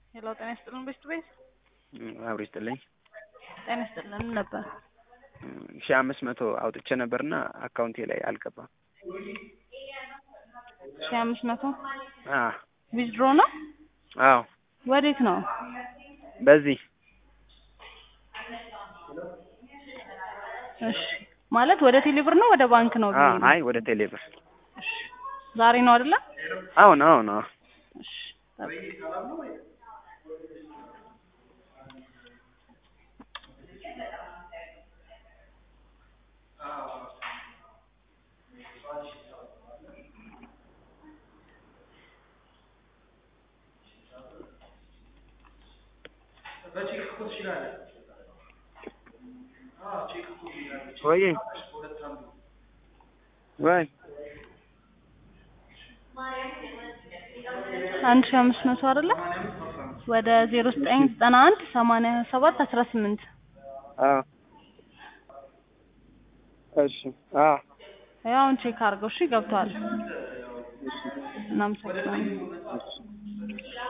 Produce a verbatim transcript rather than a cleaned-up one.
ሄሎ ጤና ይስጥልን ቤስት ቤት አብሮ ይስጥልኝ። ጤና ይስጥልን ነበር ሺህ አምስት መቶ አውጥቼ ነበርና አካውንቴ ላይ አልገባም። ሺህ አምስት መቶ አ ዊዝድሮ ነው? አዎ። ወዴት ነው? በዚህ እሺ ማለት ወደ ቴሌብር ነው ወደ ባንክ ነው? አ አይ ወደ ቴሌብር። እሺ ዛሬ ነው አይደለ? አሁን አሁን አዎ። እሺ ወይ ወይ አንድ ሺህ አምስት መቶ አይደለ? ወደ ዜሮ ዘጠኝ ዘጠና አንድ ሰማንያ ሰባት አስራ ስምንት አ እሺ አ ያው ቼክ አድርገው እሺ ገብቷል። እናመሰግናለን።